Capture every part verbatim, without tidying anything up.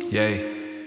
Ей.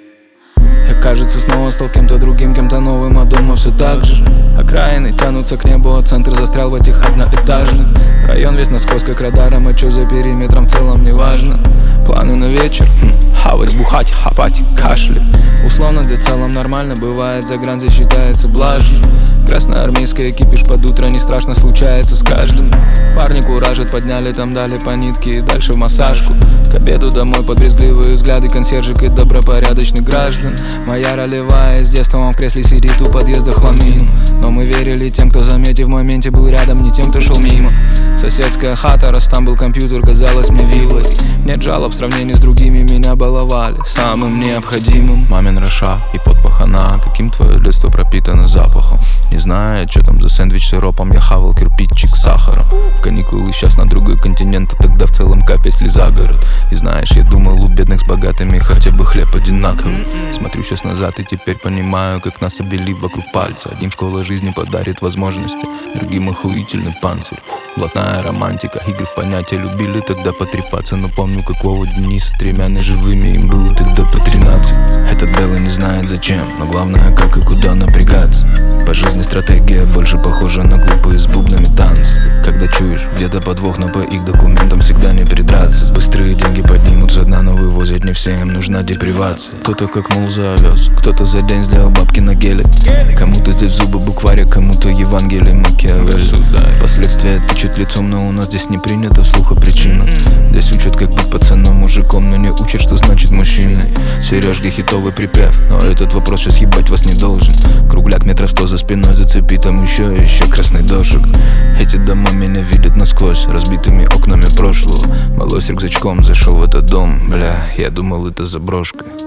Я, кажется, снова стал кем-то другим, кем-то новым, а дома все так же. Окраины тянутся к небу, а центр застрял в этих одноэтажных. Район весь насквозь как радаром, а чё за периметром в целом не важно. Планы на вечер, хм, хавать, бухать, хапать, кашлять. Условно, где в целом нормально бывает, за грань здесь считается блажью. Красноармейская кипиш под утро не страшно случается с каждым. Парни куражат, подняли, там дали по нитке и дальше в массажку. К обеду домой под брезгливые взгляды консьержек и добропорядочных граждан. Моя ролевая с детства, он в кресле сидит у подъезда хламину. Но мы верили тем, кто заметив в моменте был рядом, не тем, кто шел мимо. Соседская хата, раз там был компьютер, казалось мне виллой. Нет жалоб в сравнении с другими, меня баловали самым необходимым. Мамин роша и подпахана, каким твое детство пропитано запахом. Не знаю, что там за сэндвич с сиропом, я хавал кирпичик с сахаром. В каникулы сейчас на другой континент, а тогда в целом кайф, если за город. И знаешь, я думал, у бедных с богатыми хотя бы хлеб одинаковый. Смотрю сейчас назад и теперь понимаю, как нас обвели вокруг пальца. Одним школа жизни подарит возможности, другим охуительный панцирь. Блатная романтика, игры в понятия, любили тогда потрепаться. Но помню, как Вова Дениса тремя неживыми, им было тогда по тринадцать. Этот белый не знает зачем, но главное как и куда напрягаться. По жизни стратегия больше похожа на глупые с бубнами танцы. Когда чуешь где-то подвох, но по их документам всегда не придраться. Быстрые деньги поднимутся дна, но вывозят не все, им нужна депривация. Кто-то как мул завез, кто-то за день сделал бабки на геле. Кому-то здесь зубы букваря, кому-то Евангелие Макиавелли. Последствия тычет лицом, но у нас здесь не принято вслух о причинах. Здесь учат как быть пацаном, мужиком, но не учат, что значит мужчиной. Сережки хитовый припев, но этот вопрос сейчас ебать вас не должен. Кругляк метров сто за спиной зацепи, там еще и еще красный дожик. Эти дома меня видят насквозь, разбитыми окнами прошлого. Малой с рюкзачком зашел в этот дом, бля, я думал это заброшка.